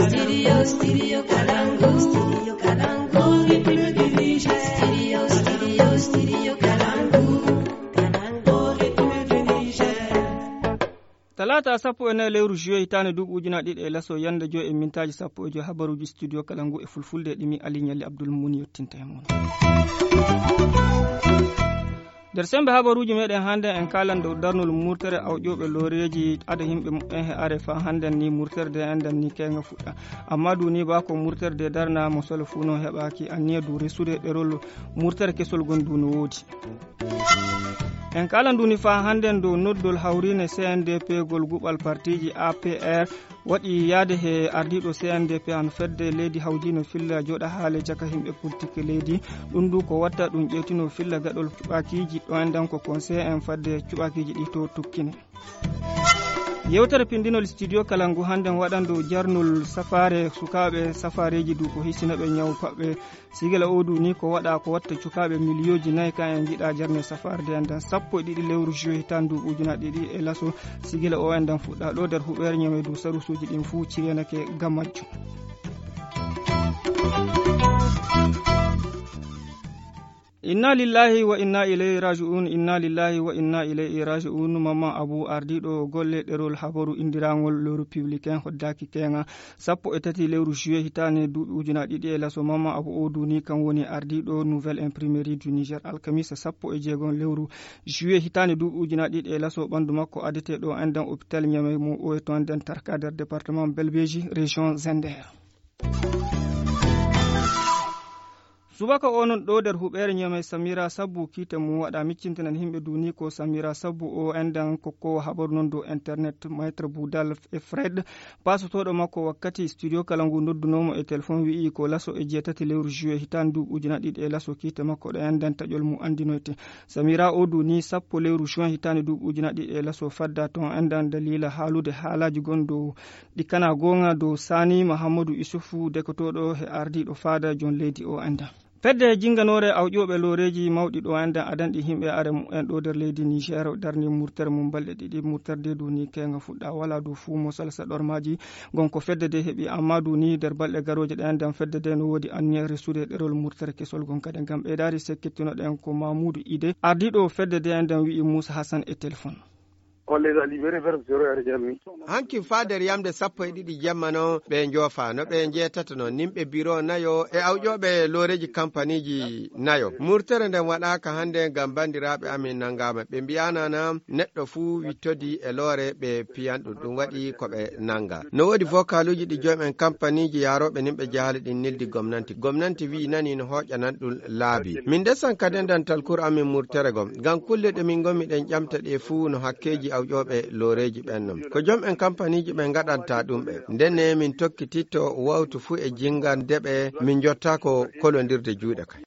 Studio Kalangu. Studio Kalangu. Republic du Niger. Studio Kalangu. Republic du Niger. Talata sappo ene lewru juillet hitande duuɓi ujuna ɗiɗi e laso yande jo e mintaji sappo e jo habaruji studio Kalangu e fulfulde ɗimi Ali Ñalli Abdoul Mouni yettinta e mon. Der sembe habaruji meɗen hande en kalan dow darnol murtere awƴoɓe loreji ada himɓe mu'en he are fa handen ni murterde enden ni kenga fuɗɗa amma duni ba ko murterde darna mo solo funo heɓaki anniya du resude ɗerol murtere kesol gon du no woodi en kala nduni fa handen dow noddol hawrine CNDP gol guɓal partiji APR waɗi yaade he ardiɗo CNDP an fedde leydi hawjino filla joɗa haale caka himɓe politique leydi ɗum du ko watta ɗum ƴewtino filla gaɗol cuɓakiji ɗo endan ko conseil en fadde cuɓakiji ɗi to tukkine yewtere pindinol studio Kalangu handen waɗando jarnol safare sukaɓe safareji du ko hissinaɓe ñaw paɓɓe sigela odu ni ko waɗa ko watta cukaɓe milliyoji 4 kan en jiɗa jarne safarde endan sappo e ɗiɗi lewru juillet tan du ujuna ɗiɗi e laso sigela o endan fuɗɗa ɗo nder huɓere ñawe du sarusuji ɗin fuu cirenake gamajjo inna lillahi wa inna ilayhi raji'un inna lillahi wa inna ilayhi raji'un mama abu ardiɗo golle ɗerol habaru indirangol le républicain hoddaki kenga sappo e tati lewru juillet hitane duuɓi ujuna ɗiɗi e laso mama abu oduni kan woni ardiɗo nouvelle imprimerie du Niger alkamisa sappo e jeegon lewru juillet hitane duuɓi ujuna ɗiɗi e laso ɓandu makko adete ɗo endan hôpital ñame mo o e to nden tarkader département Belbéji région Zender subaka onon ɗo nder huɓere ñamay Samira Sabbu kite mum waɗa miccintanan himɓe duni ko Samira Sabbu o endan kokko habaru non dow internet maître Boudal e Fred pasotoɗo makko wakkati studio Kalangu noddunomo e téléphone wi'i ko laso e jeetati lewru juillet hitan du ujuna ɗiɗi e laso kite makko ɗo endan taƴol mum andinoyte Samira o duni sappo lewru juin hitani du ujuna ɗiɗi e laso fadda ton endan dalila haalude haalaji gon dow ɗikkana gonga dow Sani Mahamadou Isufu dekotoɗo he ardiɗo faada jon leydi o endan fedde jinganore awƴoɓe loreji mawɗi ɗo endan adanɗi himɓe are mu'en ɗo nder leydi Niger darni murtere mum balɗe ɗiɗi murterde duni kenga fuɗɗa wala du fuu mo salsa ɗormaji gonko fedde de heeɓi amma duni nder balɗe garoje ɗe endan fedde de no woodi anniya resude ɗerol murtere kesol gon kadi gam ɓeydari sekkittinoɗen ko Mamoudou Ide ardiɗo fedde de endan wi'i Moussa Hassan e téléphone on les a libérés vers 0h30. hanki fader yamde sappo e ɗiɗi jamma no ɓe joofa no ɓe jeetata no nimɓe bureau nayo e awƴoɓe loreji kampaniji nayo murtere nden waɗaka hande gam bandiraɓe amin nangama ɓe mbiyanana neɗɗo fuu wittodi e loore ɓe piyanɗum ɗum waɗi koɓe nanga no woodi vocaluji ɗi jomumen kampaniji yaroɓe nimɓe jahali ɗin nildi gomnanti wi nani no hoƴanan ɗum laabi min desan kadi dantal cour amin murtere gom gam kulle ɗe min gommi ɗen ƴamta ɗe fuu no hakkeji awƴoɓe loreji ɓennom ko joom en kampaniji ɓe gaɗanta ɗum ɓe ndenne min tokkititto wawtu fuu e jingandeɓe min jotta ko kolodirde juuɗe kay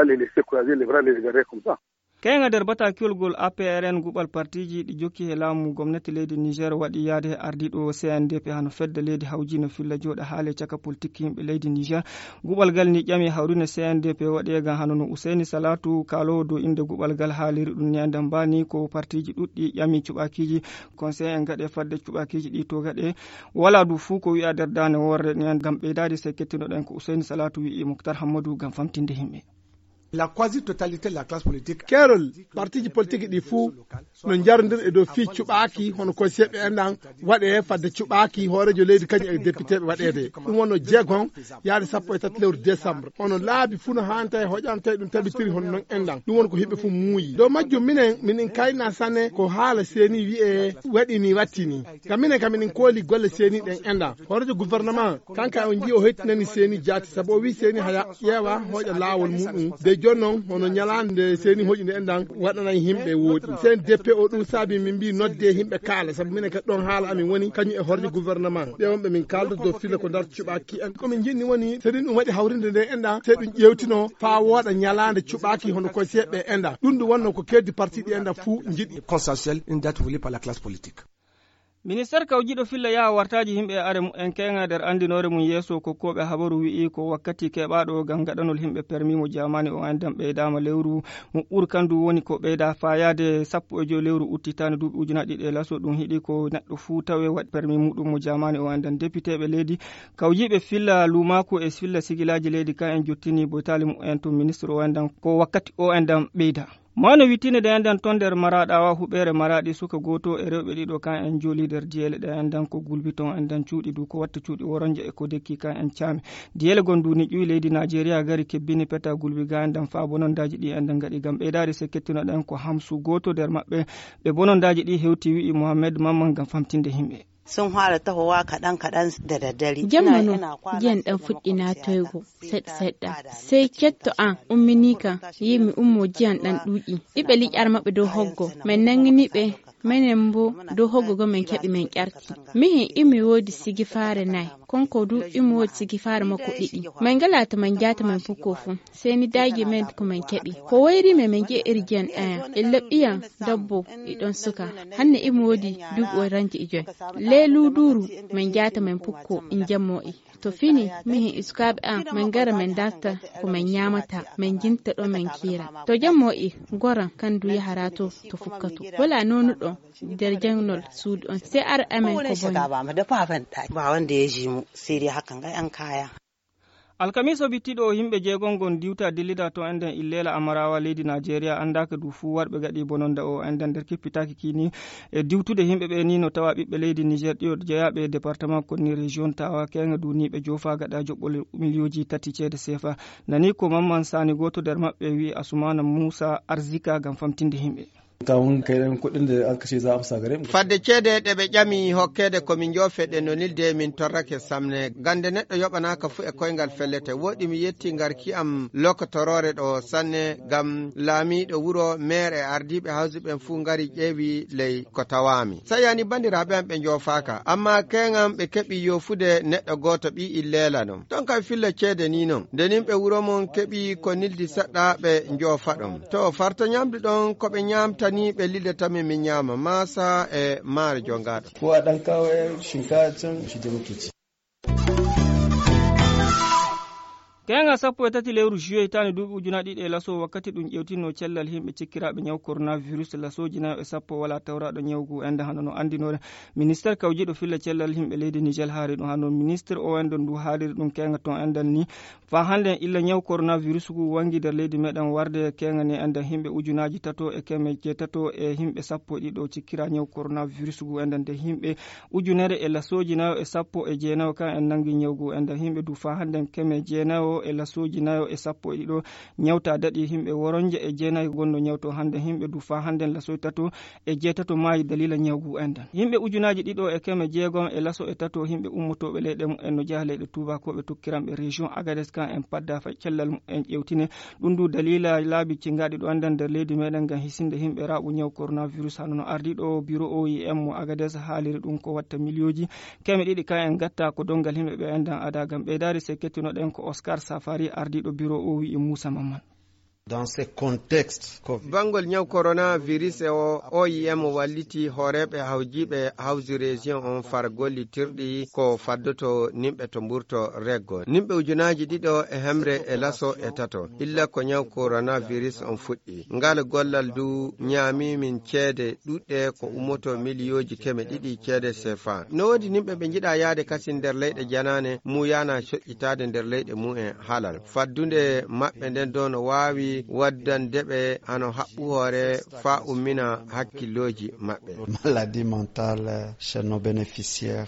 kenga nder batakiyol gol APRN guɓal partiji ɗi jokki he laamu gomnati leydi Niger waɗi yaade he ardiɗo CNDP hano fedde leydi hawjino filla joɗa haale caka politique yimɓe leydi Niger guɓal gal ni ƴami hawrine CNDP waɗi gam hano no Ousaini Salatu kalowo dow inde guɓal gal haaliri ɗum ñandam mbani ko partiji ɗuɗɗi ƴami cuɓakiji conseil en gaɗe fadde cuɓakiji ɗi to gaɗe wala du fuu ko wi'a nder dane worre ñan gam ɓeydadi sekkettinoɗen ko Ousaini Salatu wi'i Mokhtar Hammadou gam famtinde himɓe la quasi-totalité de la classe politique kerol partiji politique ɗi fuu no jardir e dow fi cuɓaki hono ko seɓɓe endan waɗe fadde cuɓaki hoorejo leydi kañum e député ɓe waɗede ɗum wonno jeegon yaade sappo e tati lewru décembre ono laabi fuu no hanta e hoƴanta ɗum tabitiri hono noon endan ɗum woni ko himɓe fuu muuyi dow majjum minen kayna sanne ko haala seeni wiye waɗini wattini gam minen kam minen kooli golle seeni ɗen endan hoorejo gouvernement kanka on jii o hettinani seeni jaati saabu o wi seeni haya ƴeewa hoƴa laawol muɗum jonnon hono ñalande seeni hoƴinde endan waɗanan himɓe woodi sen DP o ɗum saabi min mbi nodde himɓe kaala saabu minen kadi ɗon haala amin woni kañum e horde gouvernement ɓe wonɓe min kalda dow filla ko dar cuɓaki en komin jinni woni seɗin ɗum waɗi hawrinde nde endan se ɗum ƴewtino fa wooɗa ñalande cuɓaki hono koye seeɓe endan ɗum ɗum wonno ko keddi parti ɗi endan fuu jiɗi consensuel une date voulue par la classe politique. ministére kawjiɗo filla yaha wartaji himɓe are en kenga nder andinore mum yeeso ko koɓe habaru wi'i ko wakkati keɓaɗo gam gaɗanol himɓe permis mo jamani o endan ɓeydama lewru mo ɓurkandu woni ko ɓeyda fayade 15 lewru uttitani duuɓi ujunaje ɗiɗi e laso ɗum hiiɗi ko neɗɗo fuu tawe waɗi permis muɗum mo jamani o endan députéɓe leydi kawjiɓe filla lumako e filla sigilaji leydi ka en jottini boytali mum en to ministre o endan ko wakkati o endan ɓeyda mano wittine ɗe endan ton nder maraɗawa huɓere maraɗi suka goto e rewɓe ɗiɗo kan en joli nder diyele ɗe endan ko gulbi ton endan cuuɗi du ko watta cuuɗi woronje e ko dekki kan en caami diyele gonduni ƴuwi leydi Nigeria gari kebbini peta gulbi ga endan fa bonondaji ɗi endan gaɗi gam ɓeydari se kettinoɗen ko Hamsu goto nder maɓɓe ɓe bonondaji ɗi hewti wi'i Mohammed Mamman gam famtinde himɓe sun fara tahowa kaɗan da daddare. Jammano jiyan ɗan fuɗɗi na toygo seɗɗa sai ketto an umminika yimi ummo jiyan ɗan ɗuɗi ɗiɓe liƴar maɓɓe dow hoggo men nanginiɓe menen bo dow hoggogo men keɓi men ƴarti mihin imi wodi sigi fare nayi konko du imi wodi sigi fare makko ɗiɗi men galata men jata men fukko fu sai ni dagi men ko men keɓi ko wayri men je irjiyan ɗaya e labbiyan dabbo iɗon suka hanne imi wodi duɓo ranji ijoy lelu duru men jata men fukko in jammo to fini mihin iskaɓe an men gara men dasta ko men nyamata men jinta ɗo men kira to jammo goran kandu yahara to fukkatu wala nonu ɗo nder jangnol suudu on sai ar amen ko boni ba wanda ya ji mu sai dai hakan ga yan kaya alkamiso bittiɗo himɓe jeegon gon diwta dillida to enden illela amarawa leydi Nigeria andaka du fuu warɓe gaɗi bononda o enden nder kippitaki kini e diwtude himɓe ɓe ni no tawa ɓiɓɓe leydi Niger ɗiyo jeeyaɓe département konni région tawa kenga du niɓe jofa gaɗa joɓɓol milioji 3 ceede CFA nani ko Mamman Sani goto nder maɓɓe wi Asumana Moussa Arzika gam famtinde himɓe kawun kayen kuɗin da aka ce za a amsa gare mu fadde ceede ɗe ɓe ƴami hokkede komin jofeɗe no nilde min torrake samne gande neɗɗo yoɓanaka fu e koyngal fellete woɗi mi yetti garki am lokotorore ɗo sanne gam laamiɗo wuro maire e ardiɓe hawsiɓen fu gari ƴeewi ley ko tawami sayani bandiraɓe am ɓe jofaka amma kengam ɓe keeɓi yofude neɗɗo goto ɓi illela non ton kam filla ceede ni non ndenin ɓe wuro mon keeɓi ko nildi seɗɗa ɓe jofa ɗon to farta ñamdu ɗon koɓe ñamta ni ɓe liddatami min ñama masa e maare jongaɗo ko a ɗan kawo shinkafa can shi da muke ci kenga 13 lewru juillet hitande duuɓi ujunaje ɗiɗi e laso wakkati ɗum ƴewtinno cellal himɓe cikkiraɓe ñaw coronavirus lasoji nayo e 10 wala tawraɗo ñawgu ende hano no andinore ministére kawjiɗo filla cellal himɓe leydi Niger haari ɗum hano ministre o endo ndu haaliri ɗum kenga ton endan ni fa hande illa ñaw coronavirus gu wangi nder leydi meɗen warde kenga ni enden himɓe ujunaji 3 e 700 e himɓe 10 cikkira ñaw coronavirus gu enden de himɓe ujunere e lasoji nayo e 19 kan en nangi ñawgu enden himɓe du fa hande 19 e lasoji nayo e 12 ñawta daɗi himɓe woronje e 9 gonno ñawto hande himɓe du fa hande laso 3 e 8 maayi dalila ñawgu enden himɓe ujunaji 2 e 6 e laso e 3 himɓe ummotoɓe leyɗe mum en no jaha leyɗe tubakoɓe tokkiranɓe région Agadez kan en padda fa cellal en ƴewtine ɗum du dalila laabi cingaɗi ɗo anden nder leydi meɗen gam hisinde himɓe raɓu ñaw coronavirus hano no ardiɗo bureau OIM mo Agadez haaliri ɗum ko watta milioji 200 kan en gatta ko dongal himɓe ɓe endan ada gam ɓeydari se kettinoɗen ko Oscar Safari ardiɗo bureau o wi'i Moussa Mamman dans ce contexte bangol ñaw coronavirus o OIM walliti horeɓe hawjiɓe hawsi région on far gollitirɗi ko faddoto nimɓe to mburto reggo nimɓe ujunaji 2 e hemre e laso e 3 illa ko ñaw coronavirus on fuɗɗi ngal gollal du ñaami min ceede ɗuɗɗe ko ummoto milioji 200 ceede CFA no wodi nimɓe ɓe jiɗa yaade kasi nder leyɗe janane muyana coƴƴitade nder leyɗe mumen halal faddunde maɓɓe nden do no wawi waddandeɓe hano haɓɓu hoore fa ummina hakkilloji maɓɓe maladie mentale chez nos bénéficiaires.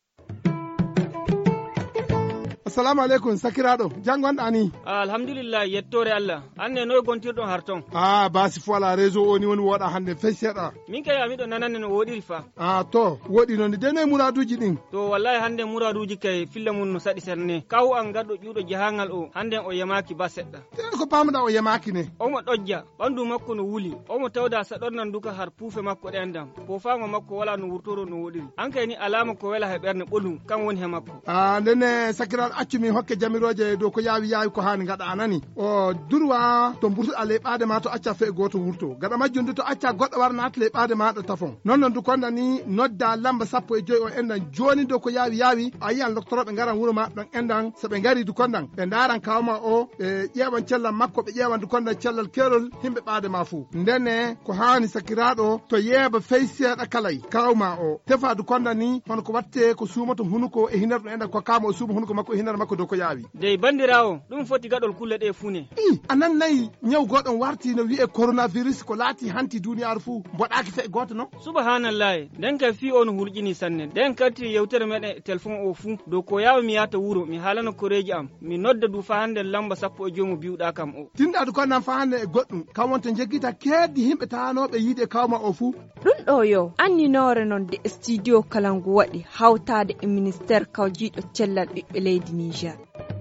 assalamu aleykum sakiraɗo jangonɗa ni alhamdulillah yettore Allah anne noy gontirɗon harton basi fo ala réseau o ni woni woɗa hande fey seeɗa min kay amiɗo nananne no woɗiri fa to woɗi noon de noye muraduji ɗin to wallahi hande muraduji kay filla mum no saɗi serne kaw an garɗo ƴuuɗo jahangal o hande o yamaki ba seɗɗa ko pamuɗa o yamaki ne omo ɗojja ɓandu makko no wuli omo tawda saɗornan duka har puufe makko ɗendam po fama makko wala no wurtoro no woɗiri an kay ni alama ko wela he ɓerde ɓolum kan woni he makko ndenne sakiraɗo accu min hokke jamiroje dow ko yawi ko hani gaɗa anani o durwa to burtuɗa leɓade ma to acca fe goto wurto gaɗa majjum to acca goɗɗo warnata leɓade maɗa tafon non du konda ni nodda lamba 15 o endan joni dow ko yawi a yiyan docteur ɓe garan wuuro ma ɗon endan so ɓe gari du kondan ɓe daran kawma o ɓe ƴewan cellal makko ɓe ƴewan du kondan cellal kerol himɓe ɓaade ma fuu ndene ko hani sakiraɗo to yeeba fey seeɗa kalay kawma o tefa du konda ni hono ko watte ko suumato hunuko e hinar ɗum endan ko kama o suuma hunuko makko e hinar makko dow ko yawi dey bandirawo ɗum foti gaɗol kulle ɗe fune anan nayi ñaw goɗon warti no wiye coronavirus ko laati hanti duniyaru fuu mboɗaki fe goto no subhanallahi nden ka fi on hurƴini sanne nden kati yewtere meɗen téléphone o fuu dow ko yawi mi yata wuuro mi haalano koreji am mi nodda du fa hande lamba 15 mo biwɗa kam o tinɗa du kondan fa hande e goɗɗum kam wonto jeggita keddi himɓe tanoɓe yiide kawma o fuu ɗum ɗo yo anninore noon de studio kalangu waɗi hawtade e ministére kawjiɗo cellal ɓiɓɓe leydi Niger.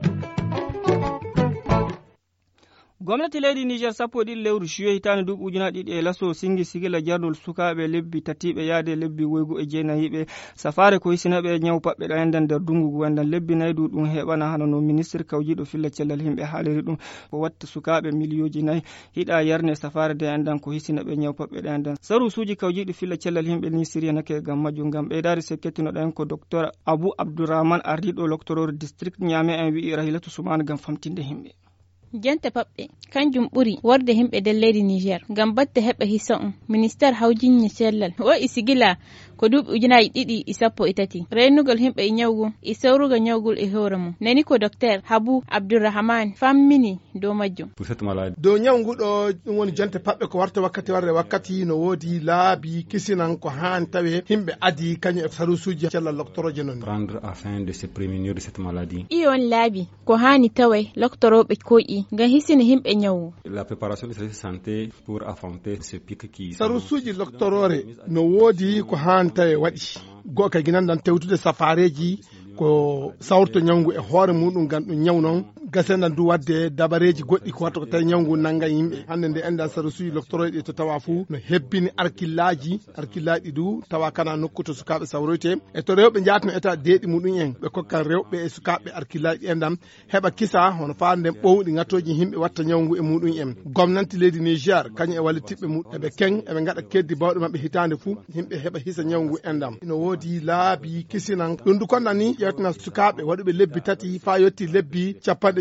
gwamnati leydi Niger sappo ɗiɗi lewru juillet hitande duuɓi ujunaje ɗiɗi e laso singi sigila jarnol sukaɓe lebbi tatiɓe yaade lebbi woygo e jeenayiɓe safare ko hisinaɓe ñaw paɓɓe ɗo enden nder dungugu enden lebbi nayyi du ɗum heɓana hano no ministre kawjiɗo filla cellal himɓe haaliri ɗum ko watta sukaɓe milliyoji nayyi hiɗa yarne safare de enden ko hisinaɓe ñaw paɓɓe ɗe enden saru suji kawjiɗo filla cellal himɓe ni siriya nake gam majjum gam ɓeydari se kettinoɗen ko docteur Abou Abdourahmane ardiɗo loctoror district Niamey en wi'i Rahilatu Soumane gam famtinde himɓe jente paɓɓe kanjum ɓuri worde himɓe nder leydi Niger gam batte heɓa hissa ministére hawjinni cellal o isigila ko duuɓi ujunaji ɗiɗi e sappo e tati renugol himɓe e ñawgu e sawrugo ñawgol e hoore mum nani ko docteur Abou Abdourahmane fammini dow majjum dow ñawguɗo ɗum woni jonte paɓɓe ko warta wakkati warde wakkati no woodi laabi kisinan ko hani tawe himɓe adi kañum e sarusuji cellal loctoroje noon prendre afin de se prémunir de cette maladie iyon laabi ko hani tawe loctoroɓe koƴi ngam hisina himɓe ñawu la préparation des services de santé pour affronter ce pic qui sarusuji loctorore no woodi ko hani tawe waɗi go kay ginandan tewtude safareji ko sawrto ñawgu e hoore muɗum gam ɗum ñaw noon gasendan du wadde dabareji goɗɗi ko watta ko tawi ñawgu nangga yimɓe hande nde enda sarusuji loctoroje ɗi to tawa fuu no hebbini arkillaji ɗi du tawa kana nokku to sukaɓe sawroyte e to rewɓe jatno eta deeɗi muɗum en ɓe kokkan rewɓe e sukaɓe arkillaji endam heɓa kisa hono fa nden ɓowɗi gattoji himɓe watta ñawgu e muɗum en gomnanti leydi Niger kañum e wallitiɓɓe mum eɓe keng eɓe gaɗa keddi bawɗe mabɓe hitande fuu yimɓe heɓa hisa ñawgu endam no woodi laabi kisinan ɗum du konnani ƴewtana sukaɓe waɗuɓe lebbi tati fa yetti lebbi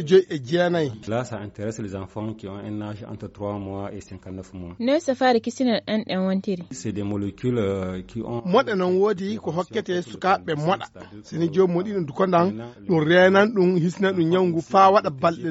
59. Là, ça intéresse les enfants qui ont un âge entre 3 mois et 59 mois. Ne safari kisina en wantiri. C'est des molécules qui ont moɗe non woodi ko hokkete sukaɓe moɗa sini jomum ɗi ɗum dukondan ɗum renan ɗum hisnan ɗum ñawgu fa waɗa balɗe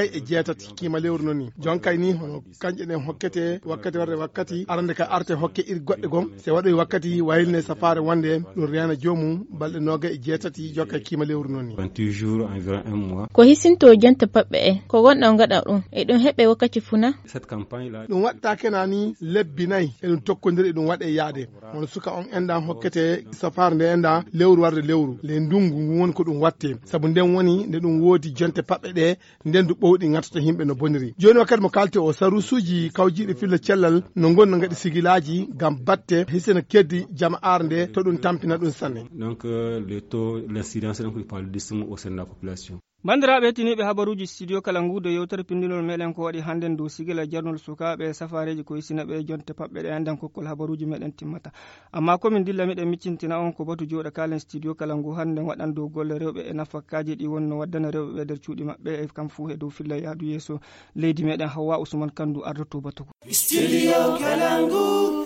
27 kima lewru noni jonkay ni hono kanje ɗen hokkete wakkati warde wakkati arande ka arte hokke iri goɗɗe gon se waɗoy wakkati wayilne safare wonde ɗum rena jomum balɗe 27 jokkay kima lewru noni 28 jours environ 1 mois ko hisinto janta paɓɓe e ko gonɗon gaɗa ɗum e ɗum heɓe wakkati funa cette campagne là ɗum waɗta kenani lebbi nayyi e ɗum tokkodiri e ɗum waɗe yaade on suka on endan hokkete safare nde enda lewru warde lewru le ndungu woni ko ɗum watte saabu nden woni nde ɗum woodi jonte paɓɓe ɗe nden du ɓowɗi gattata himɓe no boniri joni wakkati mo kalte o sarusuji kawjiɗi filla cellal no gonno gaɗi sigilaji gam batte hisena keddi jama'are nde to ɗum tampina ɗum sanne donc le taux l'incidence donc du paludisme au sein de la population. bandiraɓe hettiniɓe habaruji studio kala nguudo yewtere pindinol meɗen ko waɗi handen dow sigila jarnol sukaɓe safareji ko hisinaɓe jonte paɓɓe ɗe enden kokkol habaruji meɗen timmata amma komin dilla meɗen miccintina on ko batu joɗa kalen studio kala ngu handen waɗan dow golle rewɓe e nafakkaji ɗi wonno waddana rewɓe ɓe nder cuuɗi maɓɓe e kam fuu e dow filla yaadu yeeso leydi meɗen Hawwa Ousmane Kandu ardoto batuko studio kala ngu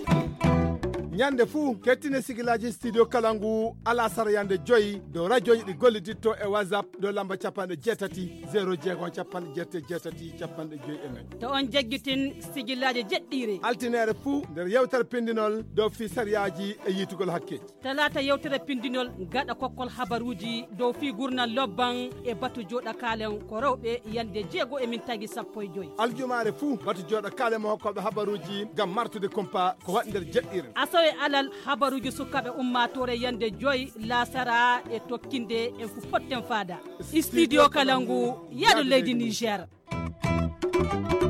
ñande fuu kettine sigilaji studio kalangu ala sara yande joyi dow radio ɗi golliditto e whatsapp dow lamba 78 0 to on jaggitin sigilaji jeɗɗiri altinere fuu nder yewtere pindinol dow fi sariyaji e yitugol hakke talata yewtere pindinol gaɗa kokkol habaruji dow fi gurnal lobban e batu joɗa kalen ko rewɓe yande 6 e min tagi 15 aljumare fuu batu joɗa kalen mo hokkoɓe habaruji gam martude kumpa ko waɗi nder jeɗɗire e alal habaruji sukaɓe ummatore yande 5 lasara e tokkinde en fu potten fada studio kalangu yaɗo leydi Niger.